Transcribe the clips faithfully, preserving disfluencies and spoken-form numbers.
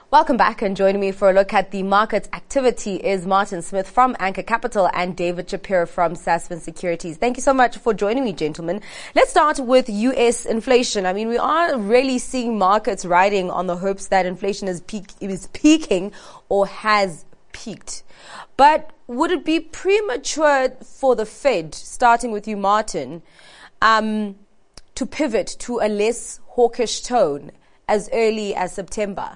Welcome back, and joining me for a look at the market's activity is Martin Smith from Anchor Capital and David Shapiro from Sasfin Securities. Thank you so much for joining me, gentlemen. Let's start with U S inflation. I mean, we are really seeing markets riding on the hopes that inflation is, peak, is peaking or has peaked. But would it be premature for the Fed, starting with you, Martin, um, to pivot to a less hawkish tone as early as September?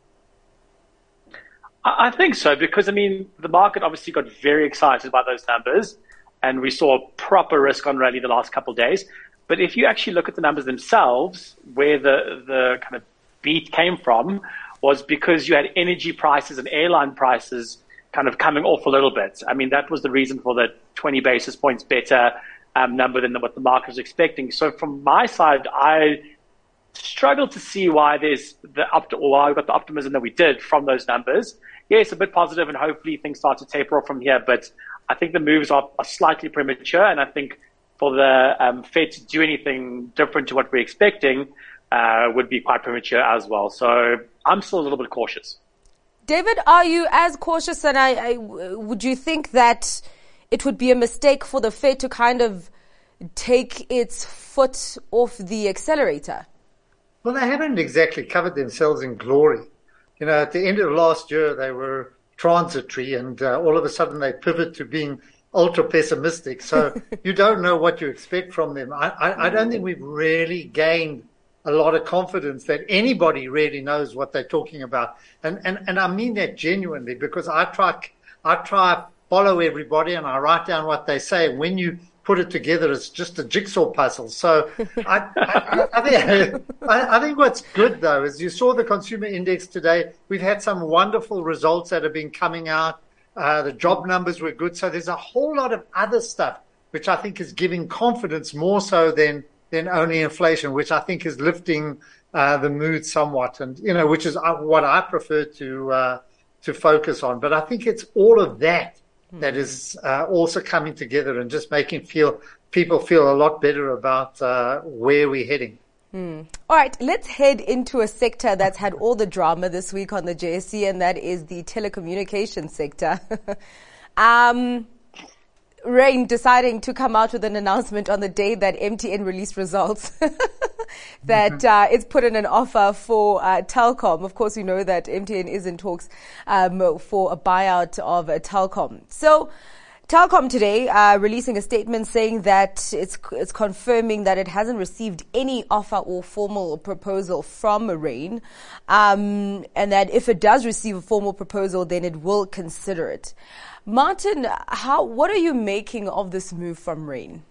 I think so, because, I mean, the market obviously got very excited by those numbers, and we saw a proper risk on rally the last couple of days. But if you actually look at the numbers themselves, where the, the kind of beat came from was because you had energy prices and airline prices kind of coming off a little bit. I mean, that was the reason for the twenty basis points better um, number than what the market was expecting. So from my side, I struggle to see why there's the up or why we got the optimism that we did from those numbers. Yes, a bit positive, and hopefully things start to taper off from here. But I think the moves are, are slightly premature, and I think for the um, Fed to do anything different to what we're expecting uh, would be quite premature as well. So I'm still a little bit cautious. David, are you as cautious? And I, I would you think that it would be a mistake for the Fed to kind of take its foot off the accelerator? Well, they haven't exactly covered themselves in glory. You know, at the end of last year, they were transitory, and uh, all of a sudden they pivot to being ultra pessimistic. So you don't know what you expect from them. I, I, I don't think we've really gained a lot of confidence that anybody really knows what they're talking about. And, and, and I mean that genuinely, because I try, I try follow everybody and I write down what they say. And when you put it together, it's just a jigsaw puzzle. So I, I, I, think, I, I think what's good, though, is you saw the consumer index today. We've had some wonderful results that have been coming out. Uh, the job numbers were good. So there's a whole lot of other stuff, which I think is giving confidence more so than, than only inflation, which I think is lifting uh, the mood somewhat. And, you know, which is what I prefer to, uh, to focus on. But I think it's all of that that is uh, also coming together and just making feel people feel a lot better about uh, where we're heading. Mm. All right, let's head into a sector that's had all the drama this week on the J S E, and that is the telecommunications sector. um, Rain deciding to come out with an announcement on the day that M T N released results that mm-hmm. uh, it's put in an offer for uh, Telkom. Of course, we know that M T N is in talks um, for a buyout of uh, Telkom. So Telkom today uh, releasing a statement saying that it's it's confirming that it hasn't received any offer or formal proposal from Rain, um, and that if it does receive a formal proposal, then it will consider it. Martin, how what are you making of this move from Rain?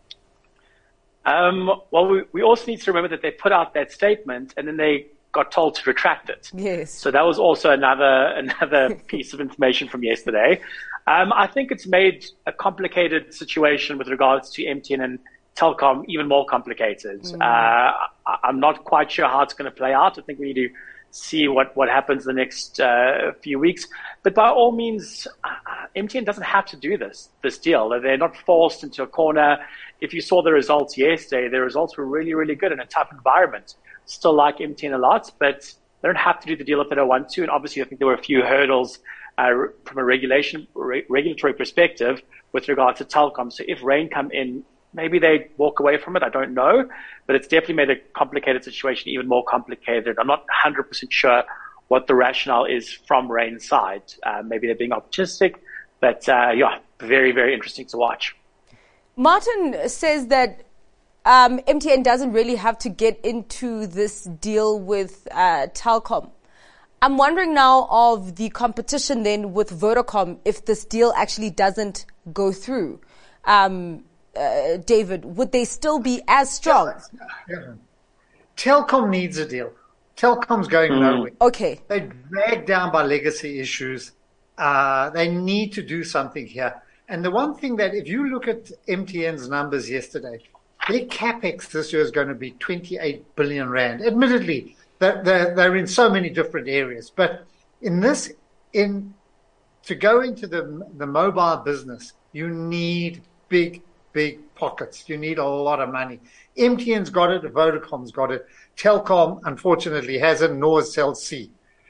Um, well, we, we also need to remember that they put out that statement and then they got told to retract it. Yes. So that was also another another piece of information from yesterday. Um, I think it's made a complicated situation with regards to M T N and Telkom even more complicated. Mm. Uh, I, I'm not quite sure how it's going to play out. I think we need to see what, what happens the next uh, few weeks. But by all means, uh, M T N doesn't have to do this, this deal. They're not forced into a corner. If you saw the results yesterday, the results were really, really good in a tough environment. Still like M T N a lot, but they don't have to do the deal if they don't want to. And obviously, I think there were a few hurdles uh, from a regulation re- regulatory perspective with regard to Telkom. So if Rain come in, maybe they walk away from it. I don't know. But it's definitely made a complicated situation even more complicated. I'm not one hundred percent sure what the rationale is from Rain's side. Uh, maybe they're being opportunistic. But, uh, yeah, very, very interesting to watch. Martin says that um, M T N doesn't really have to get into this deal with uh, Telkom. I'm wondering now of the competition then with Vodacom if this deal actually doesn't go through. Um Uh, David, would they still be as strong? Yeah. Telkom needs a deal. Telkom's going mm. nowhere. Okay. They're dragged down by legacy issues. Uh, they need to do something here. And the one thing that if you look at M T N's numbers yesterday, their capex this year is going to be twenty-eight billion rand. Admittedly, they're, they're, they're in so many different areas. But in this, in to go into the the mobile business, you need big big pockets. You need a lot of money. M T N's got it. Vodacom's got it. Telkom, unfortunately, hasn't, nor has Cell C.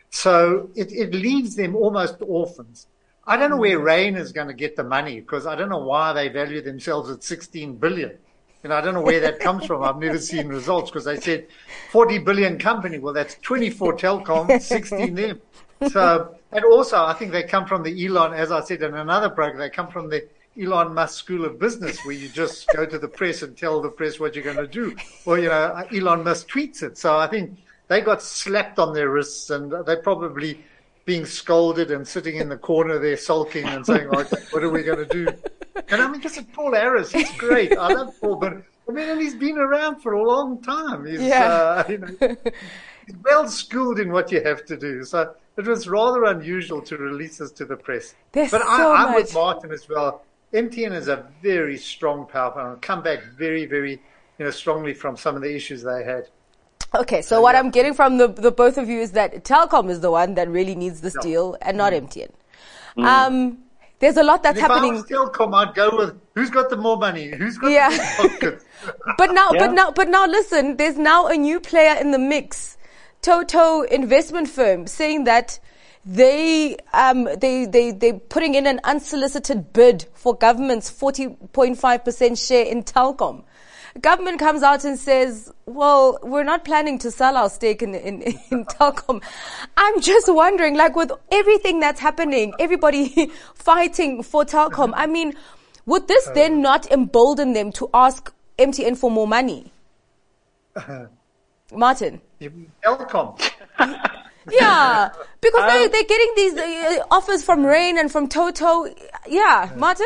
So it, it leaves them almost orphans. I don't know where Rain is going to get the money, because I don't know why they value themselves at sixteen billion. You know, I don't know where that comes from. I've never seen results, because they said forty billion company. Well, that's twenty-four Telkom, sixteen them. So, and also I think they come from the Elon, as I said in another program, they come from the Elon Musk School of Business, where you just go to the press and tell the press what you're going to do. Or, you know, Elon Musk tweets it. So I think they got slapped on their wrists, and they're probably being scolded and sitting in the corner there sulking and saying, okay, what are we going to do? And I mean, just Paul Harris, he's great. I love Paul, but I mean, and he's been around for a long time. He's, yeah. uh, you know, he's well schooled in what you have to do. So it was rather unusual to release this to the press. There's but so I, I'm much. with Martin as well. M T N is a very strong power and I'll come back very, very, you know, strongly from some of the issues they had. Okay, so, so what yeah. I'm getting from the, the both of you is that Telkom is the one that really needs this no. deal and not mm. M T N. Mm. Um, there's a lot that's and if happening. If I was Telkom, I'd go with who's got the more money, who's got yeah. the more pockets. but now, yeah. but now, but now, listen. There's now a new player in the mix, Toto Investment Firm, saying that they um they they they putting in an unsolicited bid for government's forty point five percent share in Telkom. Government comes out and says, well, we're not planning to sell our stake in, in, in Telkom. I'm just wondering, like, with everything that's happening, everybody fighting for Telkom, I mean, would this uh, then not embolden them to ask M T N for more money? Uh, Martin? Telkom. Yeah, because um, they, they're getting these uh, offers from Rain and from Toto. Yeah, uh, Martin?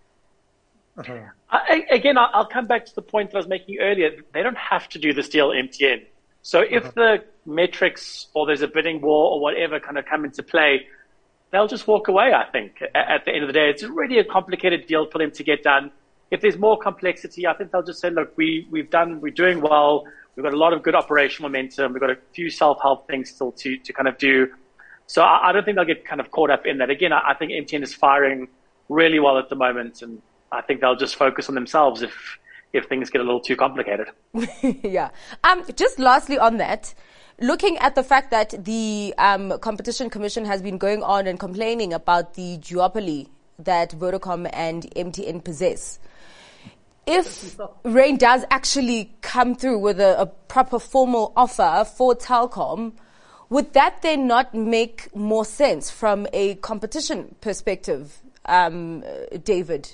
Uh-huh. I, again, I'll come back to the point that I was making earlier. They don't have to do this deal, M T N. So if uh-huh. the metrics or there's a bidding war or whatever kind of come into play, they'll just walk away, I think. At the end of the day, it's really a complicated deal for them to get done. If there's more complexity, I think they'll just say, look, we, we've done, we're doing well. We've got a lot of good operational momentum. We've got a few self-help things still to, to kind of do. So I, I don't think they'll get kind of caught up in that. Again, I, I think M T N is firing really well at the moment, and I think they'll just focus on themselves if if things get a little too complicated. yeah. Um. Just lastly on that, looking at the fact that the um, Competition Commission has been going on and complaining about the duopoly that Vodacom and M T N possess, if Rain does actually come through with a, a proper formal offer for Telkom, would that then not make more sense from a competition perspective, um, David?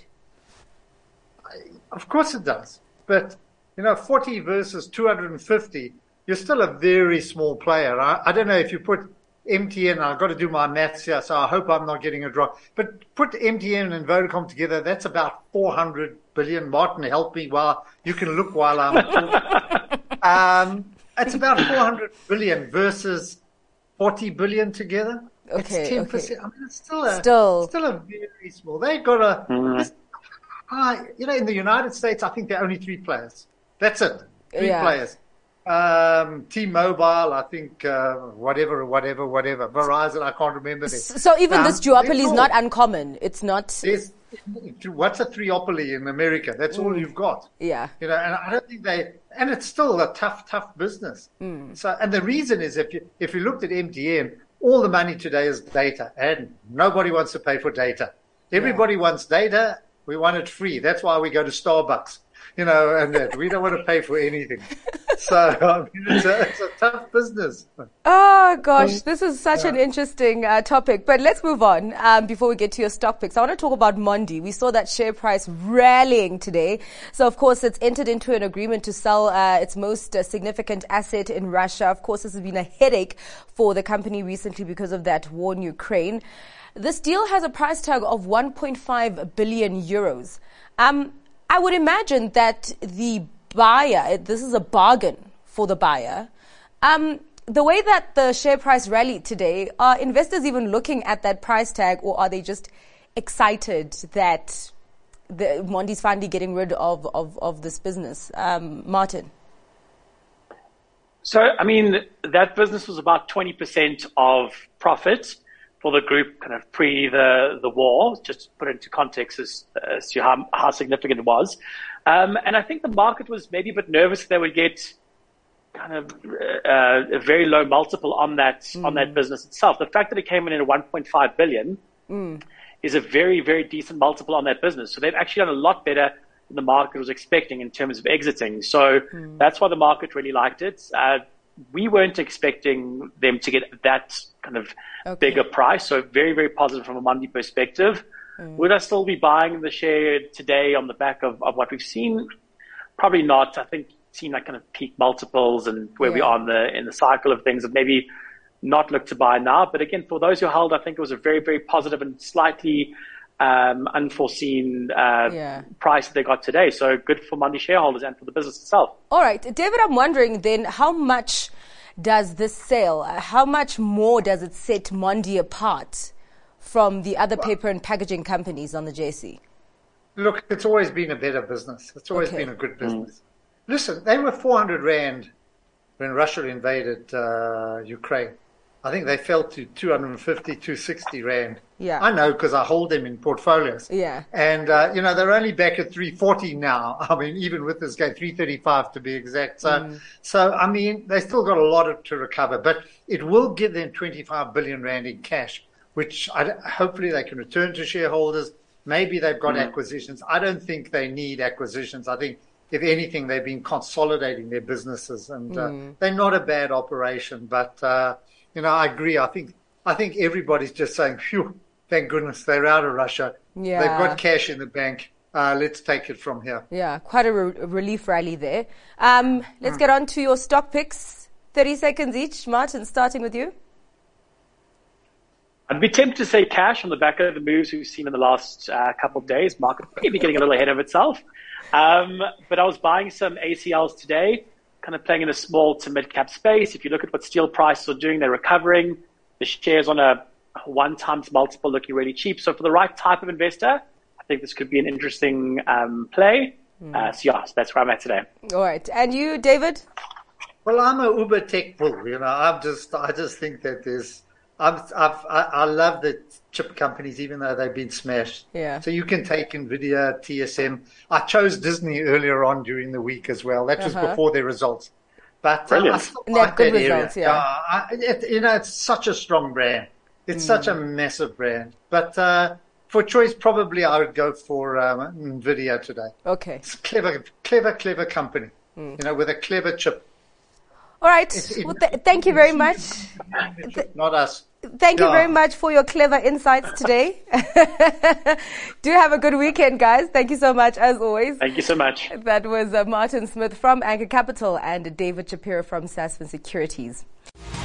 Of course it does. But, you know, forty versus two hundred fifty, you're still a very small player. I, I don't know if you put M T N, I've got to do my maths here, so I hope I'm not getting it wrong. But put M T N and Vodacom together, that's about four hundred billion. Martin, help me while you can look while I'm talking. um, it's about four hundred billion versus forty billion together. Okay, it's ten percent. okay. I mean, it's still a, still. still a very small. They've got a, mm. uh, you know, in the United States, I think there are only three players. That's it. Three yeah. players. Um, T-Mobile, I think, uh, whatever, whatever, whatever. Verizon, I can't remember this. So even um, this duopoly is all. not uncommon. It's not. There's, what's a triopoly in America? That's mm. all you've got. Yeah. You know, and I don't think they, and it's still a tough, tough business. Mm. So, and the reason is if you, if you looked at M T N, all the money today is data, and nobody wants to pay for data. Everybody yeah. wants data. We want it free. That's why we go to Starbucks, you know, and that. We don't want to pay for anything. So, I mean, it's a, it's a tough business. Oh, gosh, this is such an interesting uh, topic. But let's move on um, before we get to your stock picks. I want to talk about Mondi. We saw that share price rallying today. So, of course, it's entered into an agreement to sell uh, its most uh, significant asset in Russia. Of course, this has been a headache for the company recently because of that war in Ukraine. This deal has a price tag of one point five billion euros. Um, I would imagine that the buyer, this is a bargain for the buyer. Um, the way that the share price rallied today, are investors even looking at that price tag, or are they just excited that the Mondi's finally getting rid of, of, of this business? Um, Martin? So, I mean, that business was about twenty percent of profit for the group kind of pre the, the war, just to put it into context as, as to how, how significant it was. Um, and I think the market was maybe a bit nervous that they would get kind of uh, a very low multiple on that mm. on that business itself. The fact that it came in at one point five billion mm. is a very, very decent multiple on that business. So they've actually done a lot better than the market was expecting in terms of exiting. So mm. that's why the market really liked it. Uh, we weren't expecting them to get that kind of okay. bigger price. So very, very positive from a Mondi perspective. Mm. Would I still be buying the share today on the back of, of what we've seen? Probably not. I think seen like kind of peak multiples and where yeah. we are in the in the cycle of things, and maybe not look to buy now. But again, for those who held, I think it was a very, very positive and slightly um, unforeseen uh, yeah. price that they got today. So good for Mondi shareholders and for the business itself. All right, David, I'm wondering then, how much does this sale, how much more does it set Mondi apart from the other paper and packaging companies on the J S E? Look, it's always been a better business. It's always okay. been a good business. Mm. Listen, they were four hundred rand when Russia invaded uh, Ukraine. I think they fell to two hundred fifty, two hundred sixty rand. Yeah. I know because I hold them in portfolios. Yeah. And, uh, you know, they're only back at three forty now. I mean, even with this game, three thirty-five to be exact. So, mm. so I mean, they still got a lot of, to recover. But it will give them twenty-five billion rand in cash, which I, hopefully they can return to shareholders. Maybe they've got mm. acquisitions. I don't think they need acquisitions. I think, if anything, they've been consolidating their businesses, and mm. uh, they're not a bad operation. But uh, you know, I agree. I think I think everybody's just saying, "Phew, thank goodness they're out of Russia. Yeah. They've got cash in the bank. Uh, let's take it from here." Yeah, quite a re- relief rally there. Um, let's mm. get on to your stock picks. Thirty seconds each. Martin, starting with you. I'd be tempted to say cash on the back of the moves we've seen in the last uh, couple of days. Market maybe getting a little ahead of itself. Um, but I was buying some A C Ls today, kind of playing in a small to mid-cap space. If you look at what steel prices are doing, they're recovering. The shares on a one times multiple looking really cheap. So for the right type of investor, I think this could be an interesting um, play. Mm. Uh, so yeah, so that's where I'm at today. All right. And you, David? Well, I'm a Uber tech bull. You know, I'm just, I just think that there's, I've, I've, I, I love the chip companies, even though they've been smashed. Yeah. So you can take NVIDIA, T S M. I chose Disney earlier on during the week as well. That was uh-huh. before their results. But uh, I still like that results, area. Yeah. Uh, I, it, you know, it's such a strong brand. It's mm. such a massive brand. But uh, for choice, probably I would go for um, NVIDIA today. Okay. It's a clever, clever, clever company. Mm. You know, with a clever chip. All right. It, it, well, th- thank you very much. Not us. Thank you very much for your clever insights today. Do have a good weekend, guys. Thank you so much, as always. Thank you so much. That was uh, Martin Smith from Anchor Capital and David Shapiro from Sasfin Securities.